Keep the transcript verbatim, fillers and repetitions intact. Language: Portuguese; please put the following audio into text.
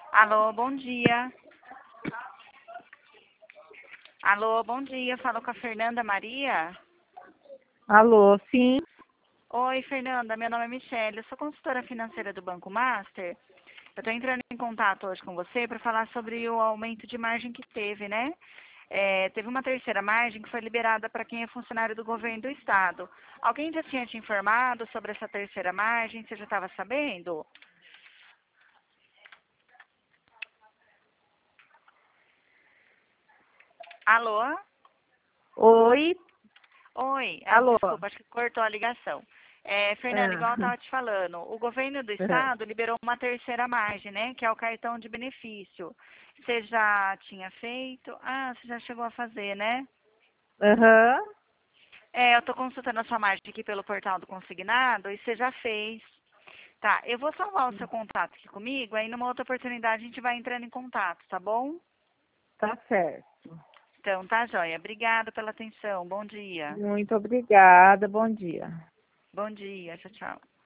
Alô, bom dia. Alô, bom dia. Falo com a Fernanda Maria. Alô, sim. Oi, Fernanda. Meu nome é Michelle. Eu sou consultora financeira do Banco Master. Eu estou entrando em contato hoje com você para falar sobre o aumento de margem que teve, né? É, teve uma terceira margem que foi liberada para quem é funcionário do governo do estado. Alguém já tinha te informado sobre essa terceira margem? Você já estava sabendo? Alô? Oi. Oi, é, Alô. desculpa, acho que cortou a ligação. É, Fernanda, igual eu Ah. estava te falando, o governo do estado liberou uma terceira margem, né? Que é o cartão de benefício. Você já tinha feito? Ah, você já chegou a fazer, né? Aham. É, eu estou consultando a sua margem aqui pelo portal do consignado e você já fez. Tá, eu vou salvar o seu contato aqui comigo, aí numa outra oportunidade a gente vai entrando em contato, tá bom? Tá certo. Então, tá, joia. Obrigada pela atenção. Bom dia. Muito obrigada. Bom dia. Bom dia. Tchau, tchau.